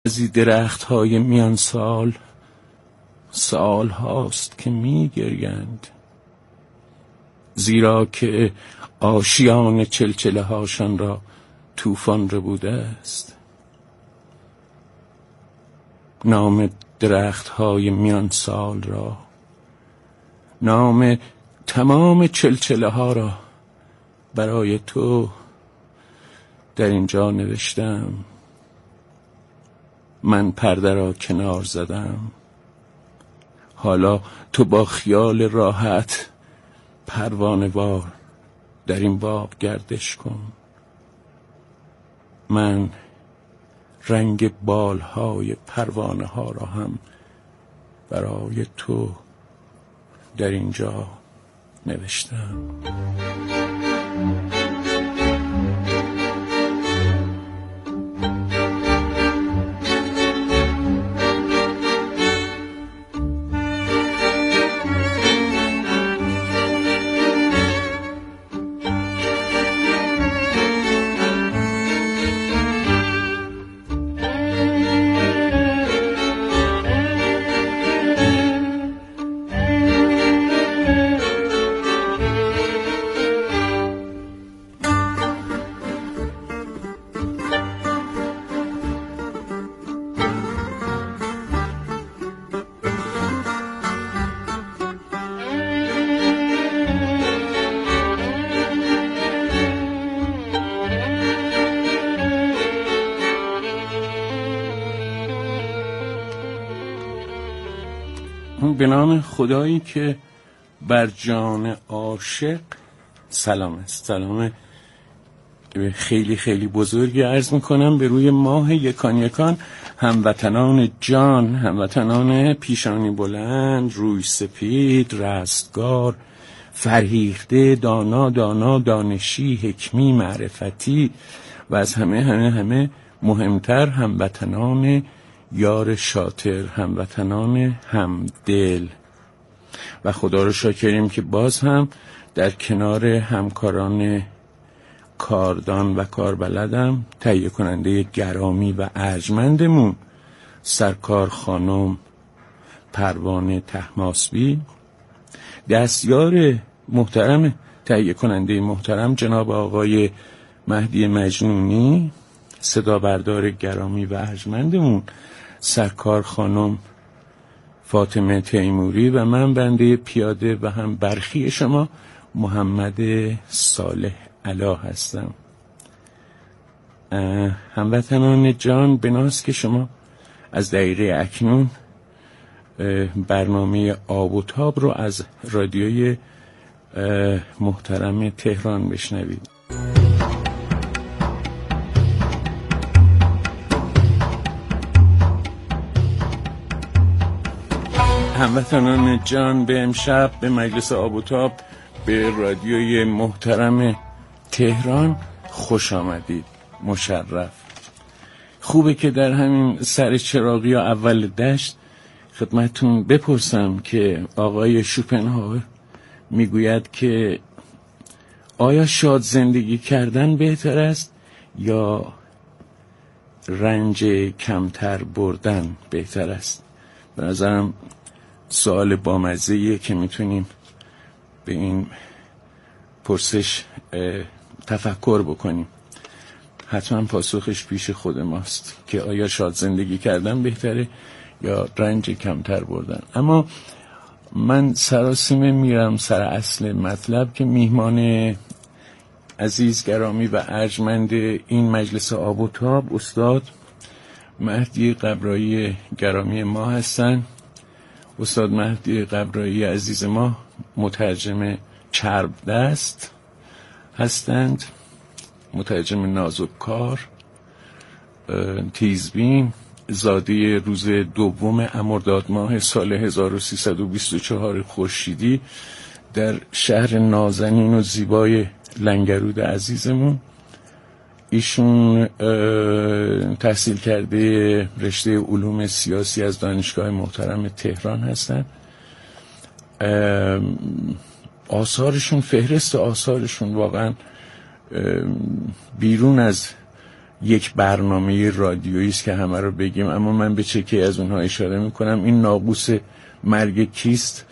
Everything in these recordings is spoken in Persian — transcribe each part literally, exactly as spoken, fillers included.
ازی درخت های میان سال سال هاست که می گریند، زیرا که آشیان چلچله هاشان را طوفان ربوده است. نام درخت های میان سال را، نام تمام چلچله ها را برای تو در اینجا نوشتم. من پرده را کنار زدم، حالا تو با خیال راحت پروانه وار در این باغ گردش کن. من رنگ بالهای پروانه ها را هم برای تو در اینجا نوشتم. به نام خدایی که بر جان عاشق سلام است. سلام خیلی خیلی بزرگی عرض میکنم به روی ماه یکان یکان، هموطنان جان، هموطنان پیشانی بلند، روی سپید، رستگار، فرهیخته، دانا دانا، دانشی، حکمی، معرفتی و از همه همه همه مهمتر هموطنان یار شاطر، هموطنان همدل. و خدا رو شاکریم که باز هم در کنار همکاران کاردان و کاربلدم، تهیه کننده گرامی و ارجمندمون سرکار خانم پروانه طهماسبی، دستیار محترم تهیه کننده محترم جناب آقای مهدی مجنونی، صدا بردار گرامی و ارجمندمون سرکار خانم فاطمه تیموری و من بنده پیاده و هم برخی شما محمد صالح علا هستم. هموطنان جان، بناست که شما از دقیقه اکنون برنامه آب و تاب رو از رادیوی محترم تهران بشنوید. هموطنان جان، به امشب به مجلس آب و تاب به رادیوی محترم تهران خوش آمدید. مشرف. خوبه که در همین سر چراغی یا اول دشت خدمتون بپرسم که آقای شوپنهاور میگوید که آیا شاد زندگی کردن بهتر است یا رنج کمتر بردن بهتر است؟ به نظرم سوال بامزه‌ایه که میتونیم به این پرسش تفکر بکنیم. حتما پاسخش پیش خود ماست که آیا شاد زندگی کردن بهتره یا رنج کمتر بردن. اما من سراسیمه میرم سر اصل مطلب که میهمان عزیز گرامی و ارجمند این مجلس آب و تاب استاد مهدی قبرایی گرامی ما هستن. استاد مهدی قبرایی عزیز ما مترجم چرب دست هستند، مترجم نازک کار، تیزبین، زاده روز دوم مرداد ماه سال هزار و سیصد و بیست و چهار خورشیدی در شهر نازنین و زیبای لنگرود عزیزمون. ایشون تحصیل کرده رشته علوم سیاسی از دانشگاه محترم تهران هستن. آثارشون، فهرست آثارشون واقعا بیرون از یک برنامه رادیویی است که همه رو بگیم، اما من به چکی از اونها اشاره میکنم. این ناقوس مرگ کیست،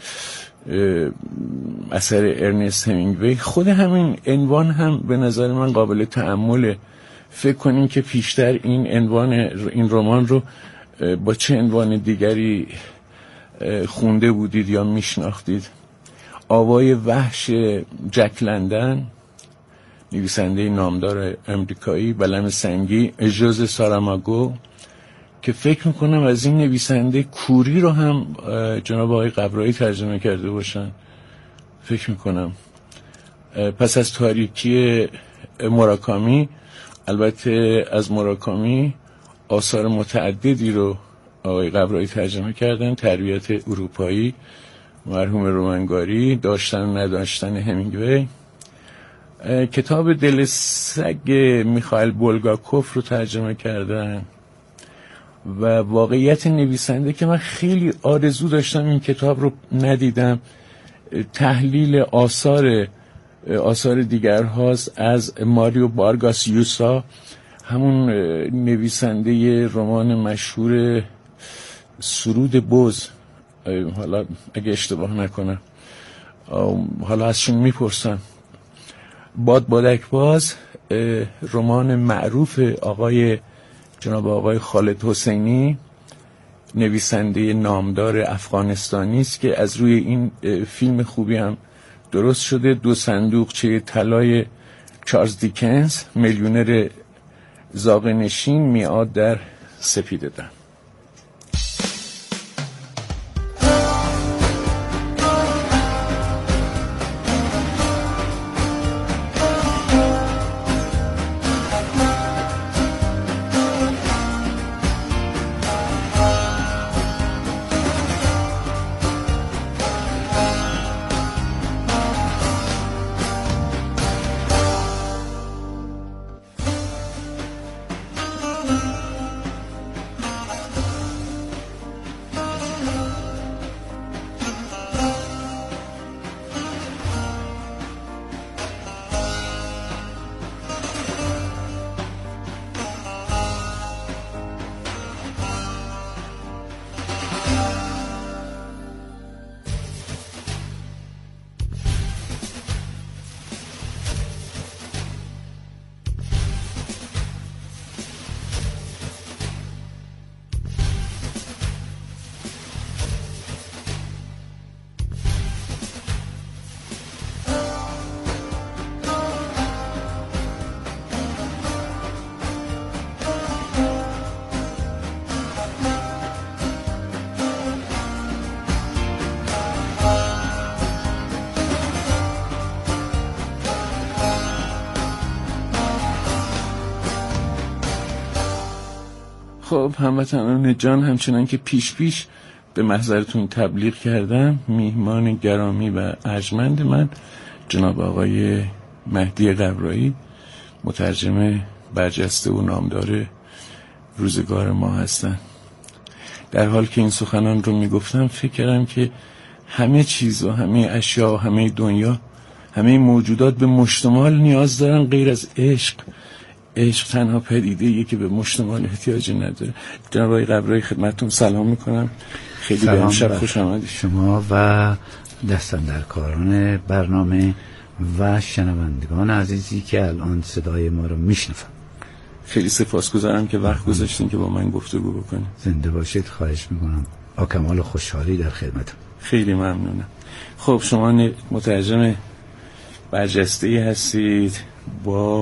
اثر ارنست همینگوی. خود همین عنوان هم به نظر من قابل تأمله. فکر کنیم که پیشتر این عنوان این رمان رو با چه عنوان دیگری خونده بودید یا میشناختید. آوای وحش جک لندن، نویسنده نامدار امریکایی. بلم سنگی ژوزه ساراماگو، که فکر میکنم از این نویسنده کوری رو هم جناب آقای قبرایی ترجمه کرده باشن، فکر میکنم. پس از تاریکی موراکامی، البته از موراکامی آثار متعددی رو آقای قبرایی ترجمه کردن. تربیت اروپایی، مرحوم رومنگاری، داشتن و نداشتن همینگوی. کتاب دل سگ میخائیل بولگاکوف رو ترجمه کردن. و واقعیت نویسنده که من خیلی آرزو داشتم این کتاب رو ندیدم، تحلیل آثار آثار دیگر هاست از ماریو بارگاس یوسا، همون نویسنده رمان مشهور سرود بز، حالا اگه اشتباه نکنم، حالا ازشون میپرسم. باد بادک باز، رمان معروف آقای جناب آقای خالد حسینی، نویسنده نامدار افغانستانی است که از روی این فیلم خوبی هم درست شده. دو صندوقچه طلای چارلز دیکنز، میلیونر زاغ نشین، میعاد در سپیده دم. خب هموطنان جان، همچنان که پیش پیش به محضرتون تبلیغ کردم، میهمان گرامی و ارجمند من جناب آقای مهدی قبرایی، مترجم برجسته و نامدار روزگار ما هستن. در حال که این سخنان رو میگفتم فکر کردم که همه چیز و همه اشیا و همه دنیا، همه موجودات به مشتمال نیاز دارن غیر از عشق. عشق تنها پدیده‌ایه که به مشتمال احتیاجی نداره. جناب آقای قبرایی خدمتتون سلام میکنم. خیلی به امشب خوش آمدید. شما و دستاندرکاران برنامه و شنوندگان عزیزی که الان صدای ما رو میشنون. خیلی سپاسگزارم که وقت گذاشتین که با من گفتگو بکنید. زنده باشید. خواهش میکنم. با کمال خوشحالی در خدمتم. خیلی ممنونم. خب شما مترجم برجسته‌ای هستید با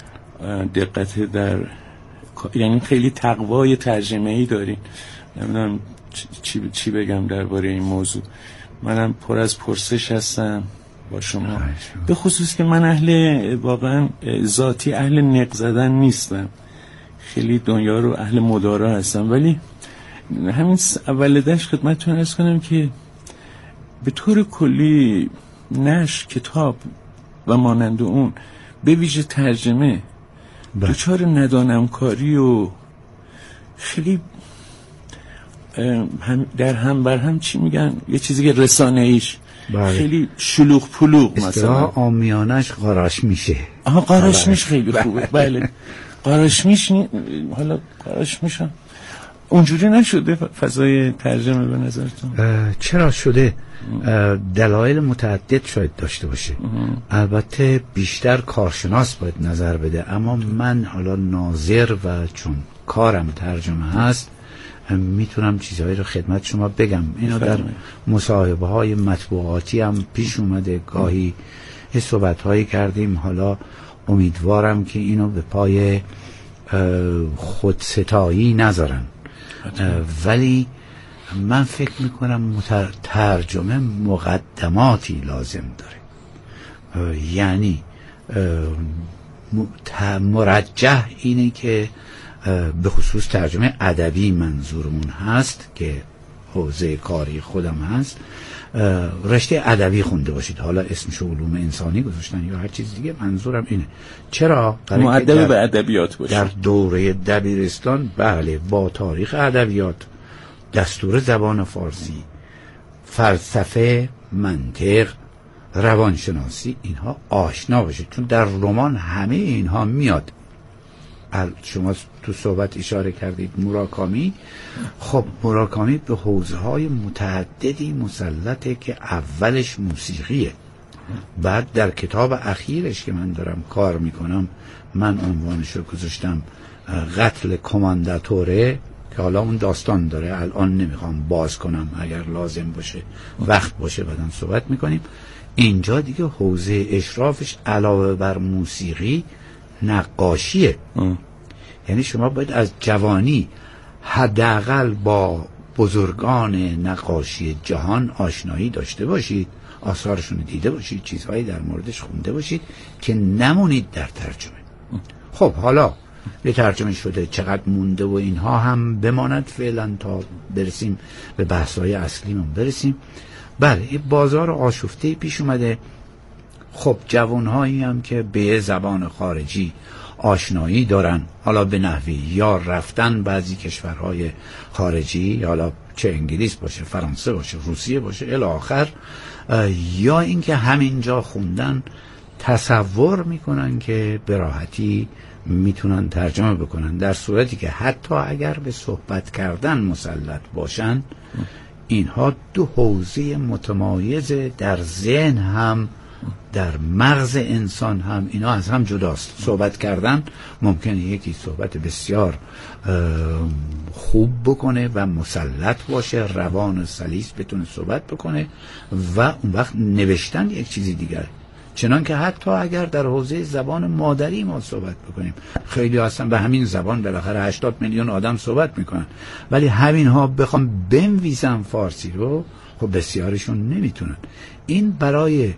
دقت در، یعنی خیلی تقوای ترجمه‌ای دارین. نمیدونم چی چی بگم درباره این موضوع. منم پر از پرسش هستم با شما، به خصوص که من اهل واقعا ذاتی اهل نق زدن نیستم، خیلی دنیا رو اهل مدارا هستم. ولی همین اول دش خدمتتون عرض کنم که به طور کلی نشر کتاب و مانند اون، به ویژه ترجمه، دچار ندانمکاری و خیلی هم در هم بر هم چی میگن، یه چیزی که رسانه ایش بله. خیلی شلوغ پلوغ مثلا آمیانش قاراش میشه. آها قاراش میشه خیلی خوبه. بله قارشمیش نی... حالا قارشمیشم اونجوری نشده فضای ترجمه به نظرتون؟ چرا شده؟ دلایل متعدد شاید داشته باشه. البته بیشتر کارشناس باید نظر بده، اما من حالا ناظر و چون کارم ترجمه هست میتونم چیزهایی رو خدمت شما بگم. اینو در مصاحبه های مطبوعاتی هم پیش اومده، گاهی یه صحبت هایی کردیم. حالا امیدوارم که اینو به پای خودستایی نذارن، ولی من فکر میکنم ترجمه مقدماتی لازم داره. یعنی مرجح اینه که به خصوص ترجمه ادبی منظورمون هست که حوزه کاری خودم هست، رشته ادبی خونده باشید. حالا اسمش علوم انسانی گذاشتن یا هر چیز دیگه، منظورم اینه. چرا؟ مؤدب به ادبیات باشه. در دوره دبیرستان بله با تاریخ ادبیات، دستور زبان فارسی، فلسفه، منطق، روانشناسی، اینها آشنا باشید، چون در رمان همه اینها میاد. شما تو صحبت اشاره کردید موراکامی. خب موراکامی به حوزه‌های متعددی مسلطه که اولش موسیقیه. بعد در کتاب اخیرش که من دارم کار میکنم، من عنوانش رو گذاشتم قتل کمانداتوره، که حالا اون داستان داره، الان نمیخوام باز کنم، اگر لازم باشه وقت باشه بعداً صحبت میکنیم. اینجا دیگه حوزه اشرافش علاوه بر موسیقی نقاشیه. ام. یعنی شما باید از جوانی حداقل با بزرگان نقاشی جهان آشنایی داشته باشید، آثارشون دیده باشید، چیزهایی در موردش خونده باشید که نمونید در ترجمه. ام. خب حالا به ترجمه شده چقدر مونده و اینها هم بماند فعلا تا برسیم به بحث‌های اصلیمون برسیم. بله یه بازار آشفته پیش اومده. خب جوانهایی هم که به زبان خارجی آشنایی دارن، حالا به نحوی یا رفتن بعضی کشورهای خارجی، حالا چه انگلیس باشه، فرانسه باشه، روسیه باشه الی آخر، یا اینکه همینجا خوندن، تصور میکنن که به راحتی میتونن ترجمه بکنن، در صورتی که حتی اگر به صحبت کردن مسلط باشن، اینها دو حوزه متمایز در ذهن هم در مغز انسان هم اینا از هم جداست. صحبت کردن ممکنه یکی صحبت بسیار خوب بکنه و مسلط باشه، روان سلیس بتونه صحبت بکنه، و اون وقت نوشتن یک چیزی دیگر. چنان که حتی اگر در حوزه زبان مادری ما صحبت بکنیم، خیلی هستن به همین زبان بالاخره هشتاد میلیون آدم صحبت میکنن، ولی همین ها بخوام بنویسن فارسی رو، خب بسیارشون نمیتونن. این برای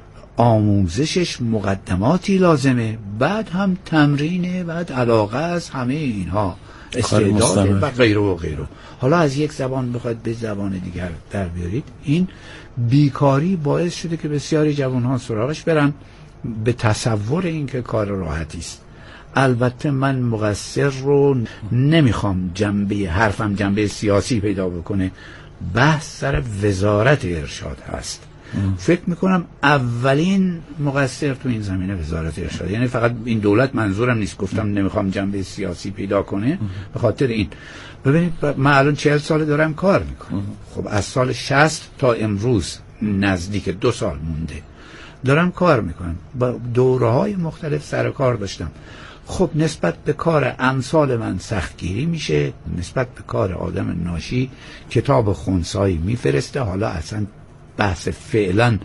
آموزشش مقدماتی لازمه، بعد هم تمرینه، بعد علاقه از همه اینها، استعداد و غیره و غیره. حالا از یک زبان بخواید به زبان دیگر در بیارید، این بیکاری باعث شده که بسیاری جوانها سراغش برن، به تصور این که کار راحتی است. البته من مقصر رو نمیخوام جنبه حرفم جنبه سیاسی پیدا بکنه، بحث سر وزارت ارشاد هست. ام. فکر میکنم اولین مقصر تو این زمینه وزارت ارشاد، یعنی فقط این دولت منظورم نیست، گفتم نمیخوام جنبه سیاسی پیدا کنه به خاطر این. ببینید من الان چهل سال دارم کار میکنم، خب از سال شصت تا امروز نزدیک دو سال مونده دارم کار میکنم، با دوره های مختلف سر کار داشتم. خب نسبت به کار امثال من سختگیری میشه، نسبت به کار آدم ناشی کتاب خنثایی میفرسته. حالا اصلا بحث فعلا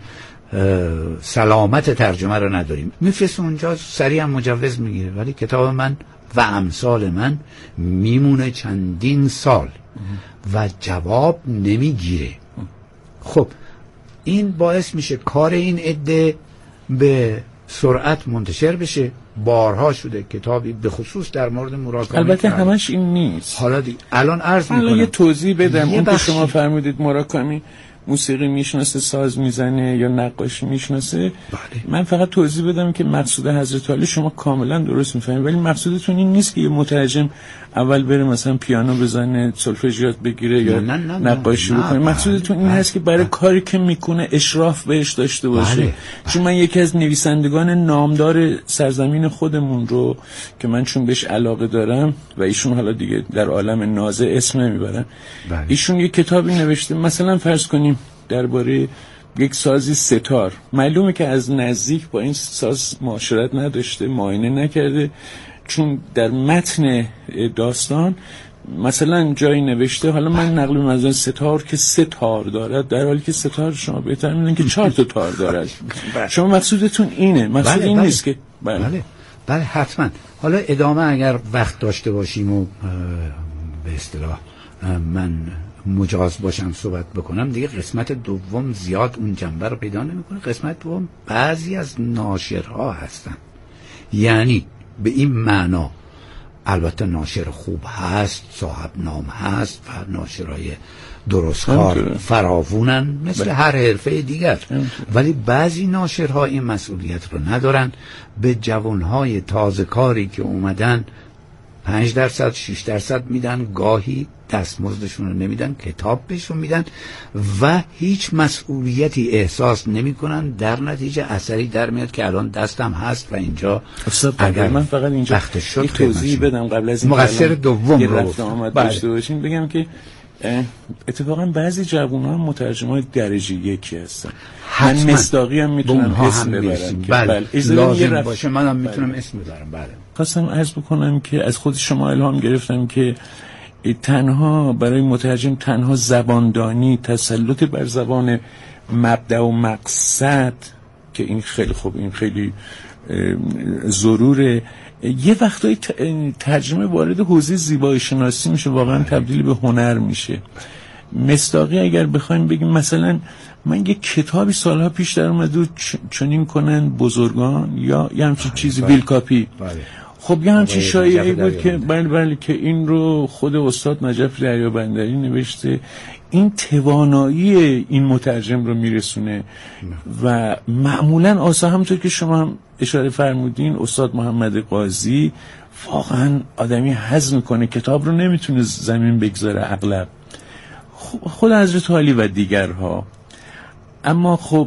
سلامت ترجمه رو نداریم، میفرسته اونجا سریع هم مجوز میگیره، ولی کتاب من و امثال من میمونه چندین سال و جواب نمیگیره. خب این باعث میشه کار این عده به سرعت منتشر بشه. بارها شده کتابی به خصوص در مورد موراکامی، البته همش این نیست. حالا دی... الان عرض میکنم الان یه توضیح بدم. اون که شما فرمودید موراکامی، موسیقی میشناسه، ساز میزنه یا نقاشی میشناسه. بله. من فقط توضیح بدم که مقصود حضرت علی شما کاملا درست میفهمید، ولی مقصودتون این نیست که یه مترجم اول بره مثلا پیانو بزنه، سولفژ یاد بگیره یا نه نه نه نقاشی بکنه. مقصودتون این هست که برای کاری که میکنه اشراف بهش داشته باشه. بله. چون من یکی از نویسندگان نامدار سرزمین خودمون رو که من چون بهش علاقه دارم و ایشون حالا دیگه در عالم نازه اسم نمیبرن، بله. ایشون یه کتابی نوشته، مثلا فرض کنیم درباره یک سازی ستار. معلومه که از نزدیک با این ساز معاشرت نداشته، معاینه نکرده، چون در متن داستان مثلا جایی نوشته حالا من نقل می‌کنم از ستار که سه تار دارد، در حالی که ستار شما بهتر می‌دونید که چهار تا تار دارد. شما مقصودتون اینه، مقصود بله، این بله. نیست که بله بله, بله حتما. حالا ادامه اگر وقت داشته باشیم و به اصطلاح من مجاز باشم صحبت بکنم دیگه، قسمت دوم زیاد اون جنبه رو پیدا نمی‌کنه. قسمت دوم بعضی از ناشرها هستن، یعنی به این معنا البته ناشر خوب هست، صاحب نام هست و ناشرای درستکار فراوونن مثل بله. هر حرفه دیگر، ولی بعضی ناشرها این مسئولیت رو ندارن، به جوانهای تازه کاری که اومدن پنج درصد شش درصد میدن، گاهی دستمزدشون رو نمیدن، کتاب بهشون میدن و هیچ مسئولیتی احساس نمیکنن. در نتیجه اثری در میاد که الان دستم هست و اینجا اگر من فقط اینجا یه توضیح بدم قبل از این مقصر دوم رو رفت آمد داشته باشیم، بگم که اتفاقا بعضی جوان‌ها مترجمای درجه یکی هستن. من مصداقی هم میتونم اسم ببرم. بله. بله. لازم باشه منم میتونم اسم ببرم. بله. خواستم عرض بکنم که از خود شما الهام گرفتم که تنها برای مترجم تنها زباندانی، تسلط بر زبان مبدأ و مقصد که این خیلی خوب، این خیلی ضروره. یه وقتایی ترجمه وارد حوزه زیبایی شناسی میشه، واقعا تبدیل به هنر میشه. مصداقی اگر بخوایم بگیم، مثلا من یه کتابی سالها پیش در اومد و چنین کنن بزرگان یا یه همچین چیزی، ویل کاپی. خب یه همچین شایعی بود که بله بله که این رو خود استاد نجف دریابندری نوشته. این توانایی این مترجم رو میرسونه و معمولا آسا همونطور که شما هم اشاره فرمودین، استاد محمد قاضی واقعا آدمی هضم میکنه، کتاب رو نمیتونه زمین بگذاره اغلب، خود حضرت علی و دیگرها. اما خب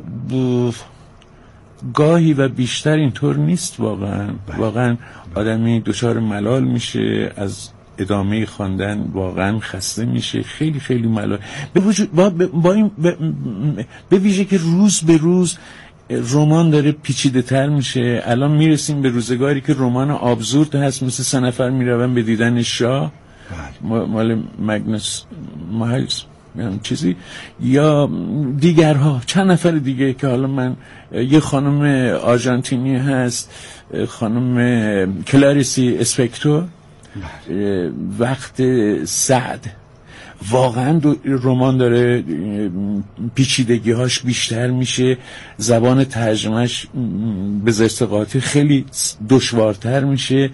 گاهی و بیشتر اینطور نیست. واقعا واقعا آدمی دچار ملال میشه از ادامه خواندن، واقعا خسته میشه، خیلی خیلی ملال. به وجود با, با این به ویژه که روز به روز رمان داره پیچیده تر میشه. الان میرسیم به روزگاری که رمان آبزورد هست، مثل سه نفر میرون به دیدن شاه مال مگنوس مایلز چیزی، یا دیگرها چند نفر دیگه که حالا من، یه خانم آرژانتینی هست، خانم کلاریسی اسپکتور، وقت سعد، واقعا رمان داره پیچیدگی هاش بیشتر میشه، زبان ترجمهش به زرستقاطی خیلی دشوارتر میشه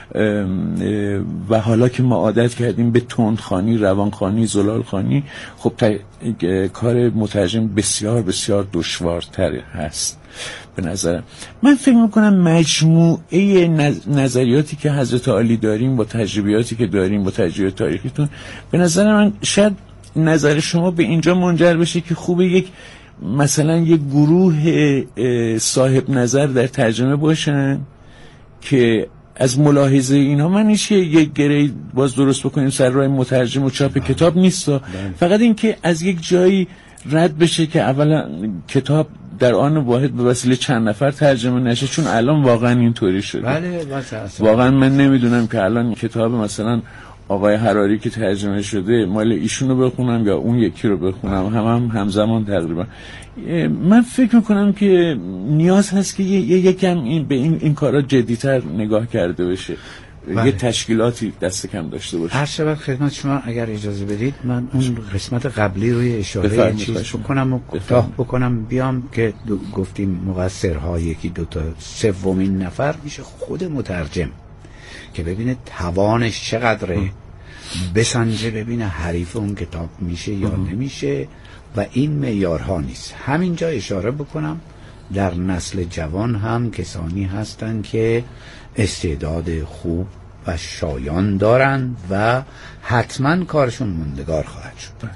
و حالا که ما عادت کردیم به تندخوانی، روانخوانی، زلالخوانی، خب کار مترجم بسیار بسیار دشوارتر هست به نظرم. من فکر میکنم مجموعه نظریاتی که حضرت علی داریم با تجربیاتی که داریم با تجربیات تاریخیتون، به نظر من شاید نظر شما به اینجا منجر بشه که خوبه یک مثلا یک گروه صاحب نظر در ترجمه باشن که از ملاحظه اینها، من نیشه یک گره باز درست بکنیم سر راه مترجم و چاپ کتاب نیست، فقط این که از یک جایی رد بشه که اولا کتاب در آن واحد به وسیله چند نفر ترجمه نشه، چون الان واقعا اینطوری شده. بله واقعا من نمیدونم که الان کتاب مثلا آقای حراری که ترجمه شده مال ایشونو بخونم یا اون یکی رو بخونم، هم هم همزمان تقریبا. من فکر میکنم که نیاز هست که یکم این به این این کارا جدی‌تر نگاه کرده بشه، بله. یه تشکیلاتی دست کم داشته باشه. هر شب خدمت شما اگر اجازه بدید من اون قسمت قبلی روی اشاره چیز بکنم و کوتاه بکنم بیام که گفتیم مقصرها یکی دو تا، سومین نفر میشه خود مترجم که ببینه توانش چقدره بسنجه ببینه حریف اون کتاب میشه یا نمیشه و این معیارها نیست. همینجا اشاره بکنم در نسل جوان هم کسانی هستند که استعداد خوب و شایان دارن و حتما کارشون موندگار خواهد شد.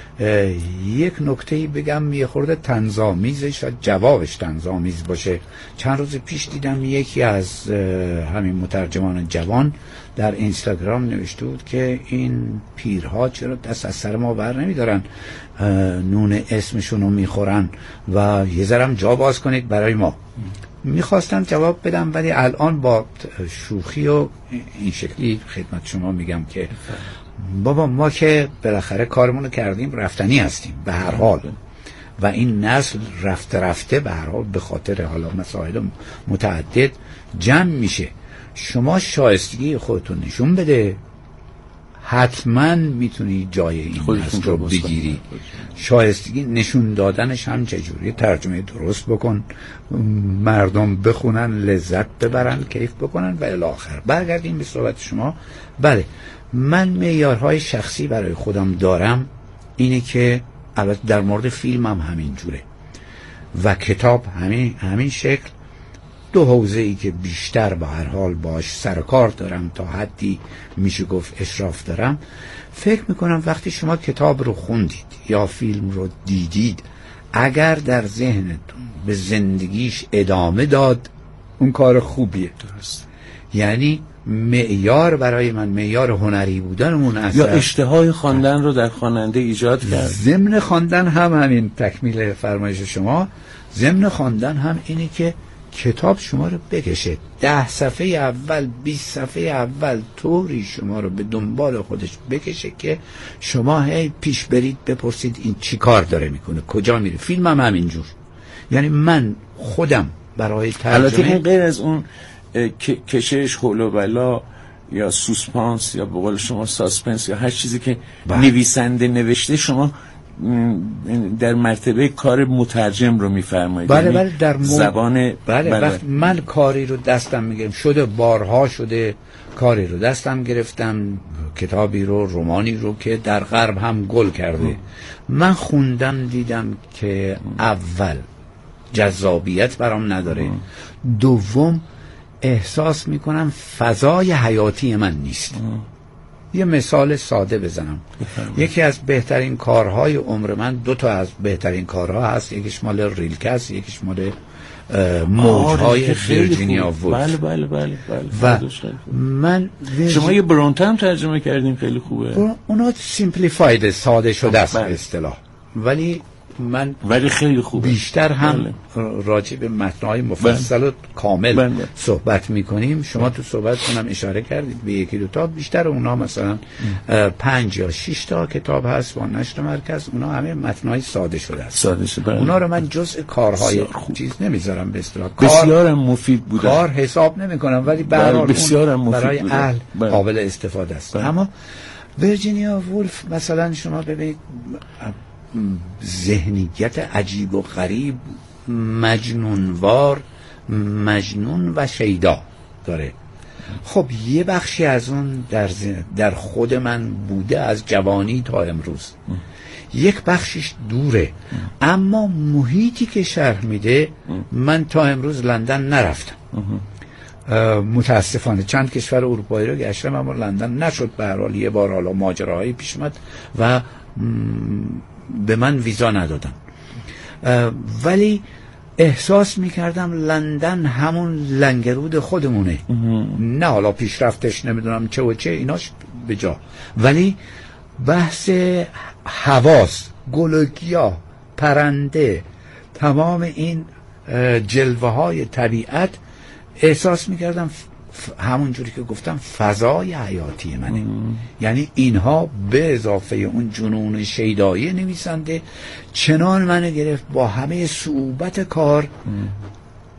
یک نکته‌ای بگم، یه خورده طنزآمیزش و جوابش طنزآمیز باشه. چند روز پیش دیدم یکی از همین مترجمان جوان در اینستاگرام نوشته بود که این پیرها چرا دست از سر ما بر نمیدارن، نون اسمشون رو میخورن و یه ذرم جا باز کنید برای ما. میخواستم جواب بدم ولی الان با شوخی و این شکلی خدمت شما میگم که بابا ما که بالاخره کارمونو کردیم، رفتنی هستیم به هر حال و این نسل رفته رفته به هر حال به خاطر حالا مسائل متعدد جمع میشه. شما شایستگی خودتون نشون بده، حتما میتونی جای این نسل رو بگیری. شایستگی نشون دادنش هم چجوری؟ ترجمه درست بکن، مردم بخونن، لذت ببرن، کیف بکنن و الی آخر. برگردیم به صحبت شما. بله، من معیارهای شخصی برای خودم دارم، اینه که البته در مورد فیلم هم همین جوره و کتاب همین همین شکل. دو حوزه ای که بیشتر به هر حال باش سر کار دارم، تا حدی میشه گفت اشراف دارم. فکر میکنم وقتی شما کتاب رو خوندید یا فیلم رو دیدید، اگر در ذهنتون به زندگیش ادامه داد، اون کار خوبیه. درست. یعنی معیار برای من، معیار هنری بودنمون اصلا یا اشتهای خواندن رو در خواننده ایجاد کرد. ضمن خواندن هم همین، تکمیل فرمایش شما، ضمن خواندن هم اینه که کتاب شما رو بکشه. ده صفحه اول، بیست صفحه اول طوری شما رو به دنبال خودش بکشه که شما هی پیش برید بپرسید این چی کار داره میکنه، کجا میره. فیلم هم همینجور. یعنی من خودم برای ترجمه، البته این غیر از اون کشش، هول و بلا یا سوسپانس یا به قول شما ساسپنس یا هر چیزی که بله. نویسنده نوشته، شما در مرتبه کار مترجم رو میفرمایید. بله بله، در مو... زبان بله, بله. وقت من کاری رو دستم میگیرم، شده بارها شده کاری رو دستم گرفتم، کتابی رو، رمانی رو که در غرب هم گل کرده، من خوندم دیدم که اول جذابیت برام نداره، دوم احساس میکنم فضای حیاتی من نیست. یه مثال ساده بزنم. یکی از بهترین کارهای عمر من، دو تا از بهترین کارها هست، یکیش مال ریلکه است، یکیش مال موجهای ویرجینیا وولف. بله بله بله بله. و من شما یه برونته هم ترجمه کردین، خیلی خوبه. اونا سیمپلیفاید، ساده شده است به اصطلاح، ولی من ولی خیلی خوبه. بیشتر هم بله. راجع به متن‌های مفصل و کامل بله. صحبت می‌کنیم. شما بله. تو صحبتتون هم اشاره کردید به یکی دو تا، بیشتر اونا مثلا پنج یا شش تا کتاب هست با نشر مرکز، اونا همه متن‌های ساده شده است. ساده شده. بله. اونا رو من جزء کارهای چیز نمیذارم به اصطلاح. بسیار مفید بوده. کار حساب نمی‌کنم ولی بله. بسیار مفید برای بوده. اهل بله. قابل استفاده است. بله. اما ویرجینیا وولف مثلا شما ببینید ذهنیت عجیب و غریب، مجنونوار، مجنون و شیدا داره. خب یه بخشی از اون در, در خود من بوده از جوانی تا امروز، یک بخشش دوره، اما محیطی که شرح میده، من تا امروز لندن نرفتم متاسفانه. چند کشور اروپایی رو گشتم اما لندن نشد. به هر حال یه بار حالا ماجراهایی پیش اومد و به من ویزا ندادن، ولی احساس میکردم لندن همون لنگرود خودمونه. نه حالا پیشرفتش نمیدونم چه و چه ایناش به جا، ولی بحث حواس، گل و گیاه، پرنده، تمام این جلوه های طبیعت، احساس میکردم همون جوری که گفتم فضای حیاتی منه. ام. یعنی اینها به اضافه اون جنون شیدایی نویسنده چنان منو گرفت با همه صعوبت کار. ام.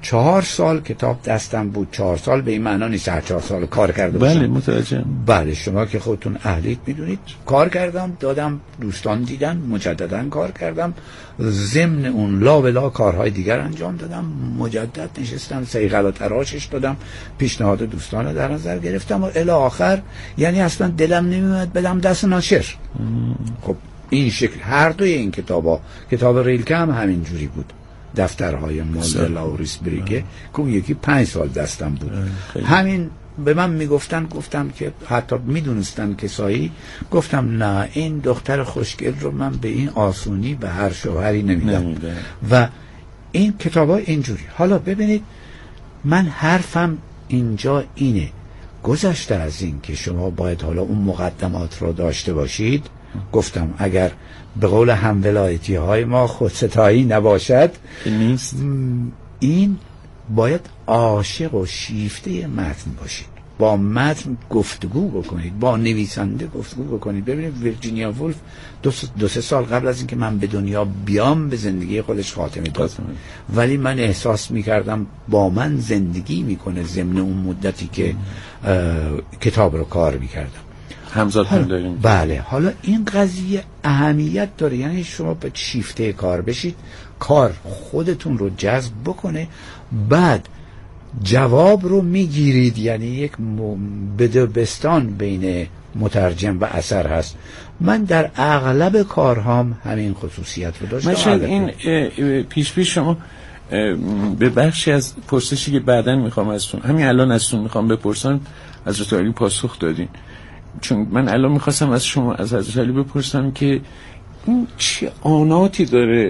چهار سال کتاب دستم بود. چهار سال به این معنا نیست هر چهار سال کار کرده باشم. بله متوجهم. بله شما که خودتون اهلیت میدونید. کار کردم، دادم، دوستان دیدن، مجددا کار کردم، ضمن اون لا بلا کارهای دیگر انجام دادم، مجدد نشستم صیقل و تراشش دادم، پیشنهاد دوستان رو در نظر گرفتم و الی آخر یعنی اصلا دلم نمیومد بدم دست ناشر. خب این شکل هر دوی این کتابا، کتاب ریلکه هم همین جوری بود، دفترهای مولده لاوریس بریگه که اون یکی پنج سال دستم بود. همین به من میگفتن، گفتم که حتی میدونستن کسایی، گفتم نه این دختر خوشگل رو من به این آسونی به هر شوهری نمیدم. و این کتابا اینجوری. حالا ببینید من حرفم اینجا اینه، گذشته از این که شما باید حالا اون مقدمات رو داشته باشید، گفتم اگر به قول همولایتی های ما خودستایی نباشد نیست، این باید عاشق و شیفته متن باشید، با متن گفتگو بکنید، با نویسنده گفتگو بکنید. ببینید ویرجینیا وولف دو, دو سه سال قبل از اینکه من به دنیا بیام به زندگی خودش خاتمه داد، ولی من احساس میکردم با من زندگی میکنه ضمن اون مدتی که کتاب رو کار میکردم. همزاد هم داریم. بله. حالا این قضیه اهمیت داره، یعنی شما به شیفته کار بشید، کار خودتون رو جذب بکنه، بعد جواب رو میگیرید. یعنی یک بدبستان بین مترجم و اثر هست. من در اغلب کارهام همین خصوصیت رو داشتم. مثلا این پیش پیش شما به بخشی از پرسشی که بعداً میخوام ازتون، همین الان ازتون میخوام بپرسم، حضرت علی پاسخ دادین. چون من الان میخواستم از شما، از حضرت علی بپرسم که این چه آناتی داره،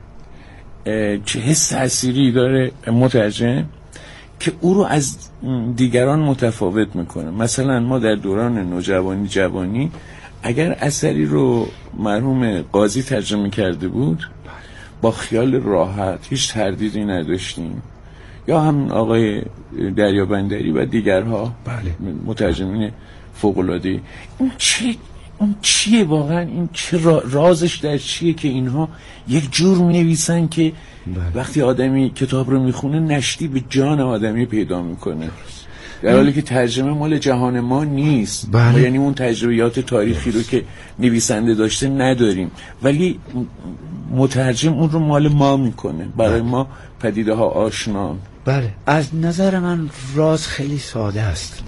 چه حس تأثیری داره مترجم که او رو از دیگران متفاوت میکنه. مثلا ما در دوران نوجوانی جوانی اگر اثری رو مرحوم قاضی ترجمه کرده بود با خیال راحت، هیچ تردیدی نداشتیم، یا هم آقای دریابندری و دیگرها، بله، مترجمین فوق‌العاده. این چه اون چیه واقعا؟ این چه رازش در چیه که اینها یک جور می‌نویسن که بله. وقتی آدمی کتاب رو میخونه نشتی به جان آدمی پیدا میکنه، در حالی که ترجمه مال جهان ما نیست. بله. یعنی اون تجربیات تاریخی رو که نویسنده داشته نداریم، ولی مترجم اون رو مال ما میکنه، برای بله. ما پدیده ها آشنا. بله. از نظر من راز خیلی ساده است.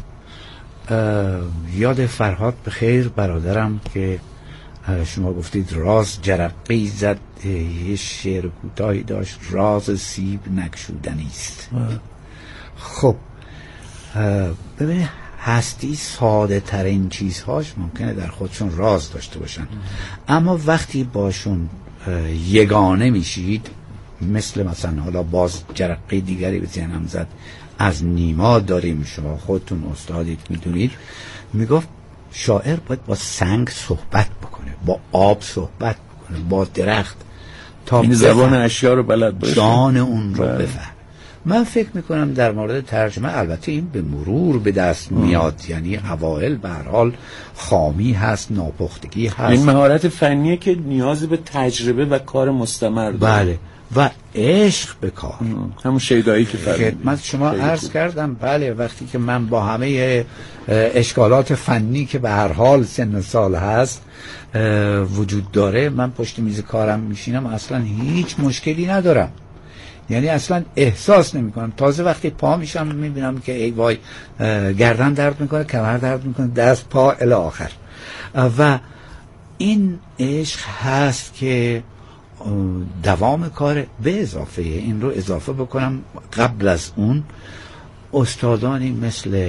یاد فرهاد به خیر برادرم که شما گفتید راز جرقه‌ای زد، یه شعر کوتاهی داشت، راز سیب نگشودنی است. خب ببینید هستی ساده ترین چیزهاش ممکنه در خودشون راز داشته باشن، اما وقتی باشون یگانه میشید، مثل مثلا حالا باز جرقه دیگری به ذهنم زد، از نیما داریم، شما خودتون استادید میدونید، میگفت شاعر باید با سنگ صحبت بکنه، با آب صحبت بکنه، با درخت، تا این زبان اشیا رو بلد باشه، جان اون رو بفهم. من فکر میکنم در مورد ترجمه البته این به مرور به دست میاد، یعنی اوائل به هر حال خامی هست، ناپختگی هست، این مهارت فنیه که نیاز به تجربه و کار مستمر داره. بله، و عشق به کار، همون شیدایی که خدمت شما عرض کردم. بله، وقتی که من با همه اشکالات فنی که به هر حال سن سال هست وجود داره، من پشت میز کارم میشینم، اصلا هیچ مشکلی ندارم، یعنی اصلا احساس نمی کنم. تازه وقتی پا میشم میبینم که ای وای گردن درد میکنه، کمر درد میکنه، دست پا الی آخر. و این عشق هست که دوام کار. به اضافه این رو اضافه بکنم، قبل از اون استادانی مثل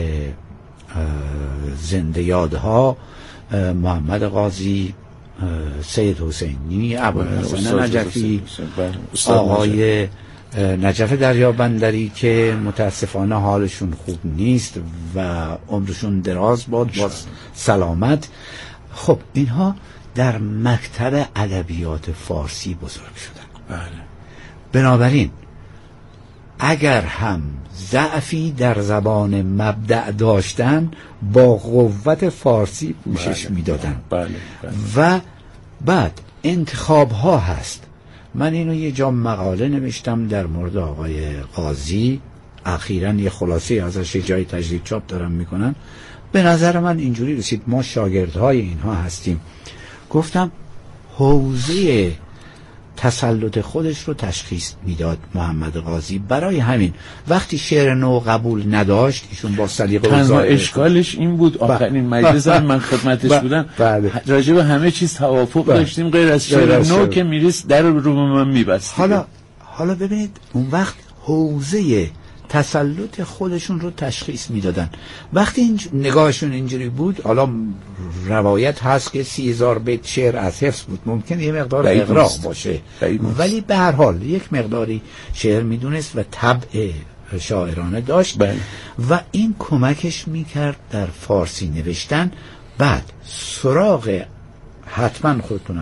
زنده یادها، محمد قاضی، سید حسینی، ابوالحسن نجفی، آقای نجف دریابندری که متاسفانه حالشون خوب نیست و عمرشون دراز باد با سلامت. خب اینها در مکتب ادبیات فارسی بزرگ شدن. بله. بنابراین اگر هم ضعفی در زبان مبدأ داشتن، با قوت فارسی پوشش بله. میدادن. بله. بله. و بعد انتخاب ها هست. من اینو یه جا مقاله نوشتم در مورد آقای قاضی، اخیراً یه خلاصه ازش یه جای تجدید چاپ دارم میکنن. به نظر من اینجوری رسید ما شاگردهای اینها هستیم. گفتم حوزه تسلط خودش رو تشخیص میداد محمد قاضی. برای همین وقتی شعر نو قبول نداشت ایشون با سلیقه و تنها اشکالش این بود آخرین مجلس من خدمتش بودم راجع به همه چیز توافق داشتیم غیر از شعر نو که میریست در رو من میبست. حالا حالا ببینید اون وقت حوزه تسلط خودشون رو تشخیص میدادن. وقتی این نگاهشون اینجوری بود، حالا روایت هست که سی هزار بیت شعر از حفظ بود، ممکن یه مقدار اغراق باشه، ولی به هر حال یک مقداری شعر میدونست و طبع شاعرانه داشت. بله. و این کمکش میکرد در فارسی نوشتن. بعد سراغ حتما خودتون